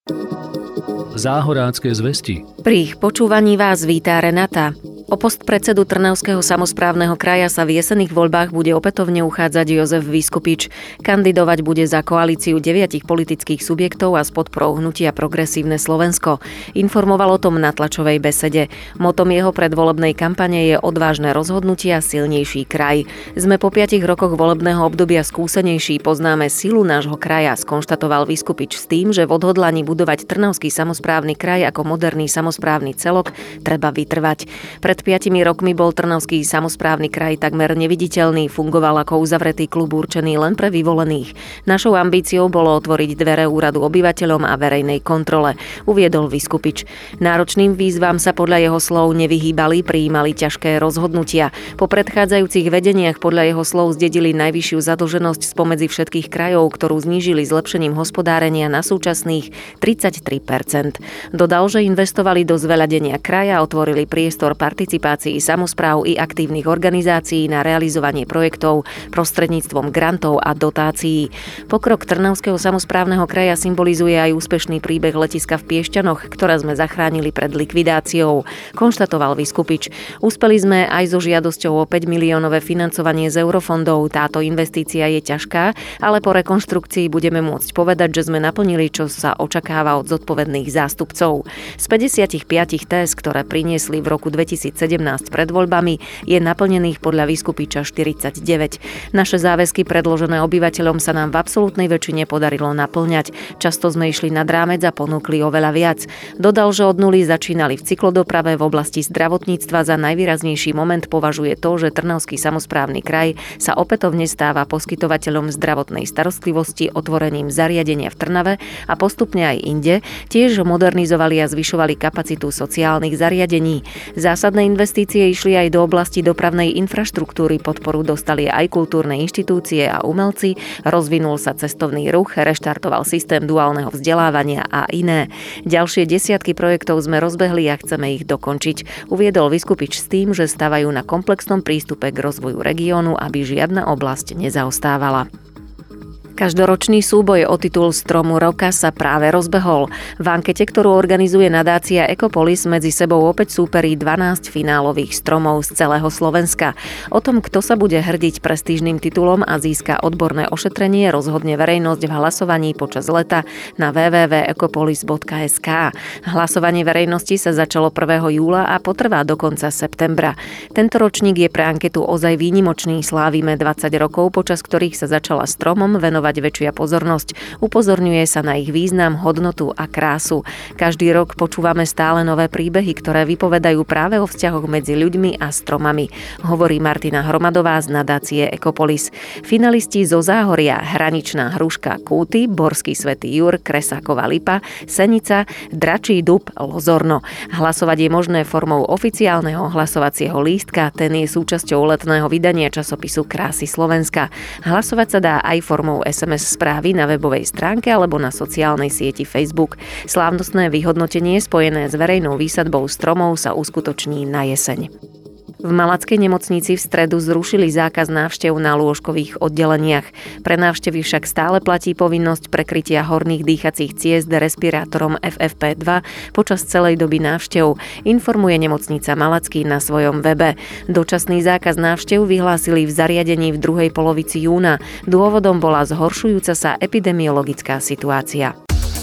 Záhorácké zvesti. Pri ich počúvaní vás vítá Renata. O post predsedu Trnavského samosprávneho kraja sa v jesenných voľbách bude opätovne uchádzať Jozef Viskupič. Kandidovať bude za koalíciu 9 politických subjektov a s podporou hnutia Progresívne Slovensko. Informoval o tom na tlačovej besede. Motom jeho predvolebnej kampane je odvážne rozhodnutia, silnejší kraj. Sme po 5 rokoch volebného obdobia skúsenejší, poznáme silu nášho kraja, skonštatoval Viskupič s tým, že v odhodlaní budovať Trnavský samosprávny kraj ako moderný samosprávny celok treba vytrvať. Pred 5 rokmi bol Trnavský samosprávny kraj takmer neviditeľný, fungoval ako uzavretý klub určený len pre vyvolených. Našou ambíciou bolo otvoriť dvere úradu obyvateľom a verejnej kontrole, uviedol Viskupič. Náročným výzvam sa podľa jeho slov nevyhýbali, prijímali ťažké rozhodnutia. Po predchádzajúcich vedeniach podľa jeho slov zdedili najvyššiu zadlženosť spomedzi všetkých krajov, ktorú znížili zlepšením hospodárenia na súčasných 33%. Dodal, že investovali do zveľadenia kraja, otvorili priestor participácii samospráv i aktívnych organizácií na realizovanie projektov prostredníctvom grantov a dotácií. Pokrok Trnavského samosprávneho kraja symbolizuje aj úspešný príbeh letiska v Piešťanoch, ktoré sme zachránili pred likvidáciou, konštatoval Viskupič. Úspeli sme aj so žiadosťou o 5 miliónové financovanie z eurofondov. Táto investícia je ťažká, ale po rekonštrukcii budeme môcť povedať, že sme naplnili, čo sa očakáva od zodpovedných zástupcov. Z 55 téz, ktoré priniesli v roku 2017 pred voľbami, je naplnených podľa Viskupiča 49. Naše záväzky predložené obyvateľom sa nám v absolútnej väčšine podarilo naplňať. Často sme išli nad rámec a ponúkli oveľa viac. Dodal, že od nuly začínali v cyklodoprave, v oblasti zdravotníctva za najvýraznejší moment považuje to, že Trnavský samosprávny kraj sa opätovne stáva poskytovateľom zdravotnej starostlivosti otvorením zariadenia v Trnave a postupne aj inde, tiež modernizovali a zvyšovali kapacitu sociálnych zariadení. Zásadné investície išli aj do oblasti dopravnej infraštruktúry, podporu dostali aj kultúrne inštitúcie a umelci, rozvinul sa cestovný ruch, reštartoval systém duálneho vzdelávania a iné. Ďalšie desiatky projektov sme rozbehli a chceme ich dokončiť, uviedol Viskupič s tým, že stavajú na komplexnom prístupe k rozvoju regiónu, aby žiadna oblasť nezaostávala. Každoročný súboj o titul Stromu roka sa práve rozbehol. V ankete, ktorú organizuje nadácia Ecopolis, medzi sebou opäť súperí 12 finálových stromov z celého Slovenska. O tom, kto sa bude hrdiť prestížnym titulom a získa odborné ošetrenie, rozhodne verejnosť v hlasovaní počas leta na www.ecopolis.sk. Hlasovanie verejnosti sa začalo 1. júla a potrvá do konca septembra. Tento ročník je pre anketu ozaj výnimočný, slávime 20 rokov, počas ktorých sa začala stromom venovať väčšia pozornosť. Upozorňuje sa na ich význam, hodnotu a krásu. Každý rok počúvame stále nové príbehy, ktoré vypovedajú práve o vzťahoch medzi ľuďmi a stromami, hovorí Martina Hromadová z nadácie Ecopolis. Finalisti zo Záhoria, Hraničná hruška Kúty, Borský Svätý Jur, Kresáková Lipa, Senica, Dračí dub, Lozorno. Hlasovať je možné formou oficiálneho hlasovacieho lístka, ten je súčasťou letného vydania časopisu Krásy Slovenska. Hlasovať sa dá aj formou SMS správy na webovej stránke alebo na sociálnej sieti Facebook. Slávnostné vyhodnotenie spojené s verejnou výsadbou stromov sa uskutoční na jeseň. V Malackej nemocnici v stredu zrušili zákaz návštev na lôžkových oddeleniach. Pre návštevy však stále platí povinnosť prekrytia horných dýchacích ciest respirátorom FFP2 počas celej doby návštev, informuje nemocnica Malacký na svojom webe. Dočasný zákaz návštev vyhlásili v zariadení v druhej polovici júna. Dôvodom bola zhoršujúca sa epidemiologická situácia.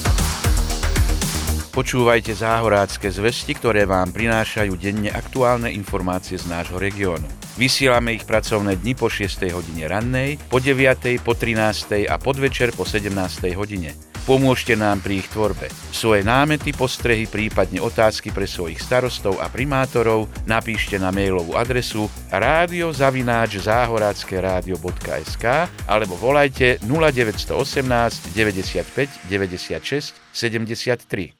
Počúvajte Záhorácké zvesti, ktoré vám prinášajú denne aktuálne informácie z nášho regiónu. Vysielame ich pracovné dni po 6. hodine rannej, po 9., po 13. a podvečer po 17. hodine. Pomôžte nám pri ich tvorbe. Svoje námety, postrehy, prípadne otázky pre svojich starostov a primátorov napíšte na mailovú adresu radio@zahorackeradio.sk alebo volajte 0918 95 96 73.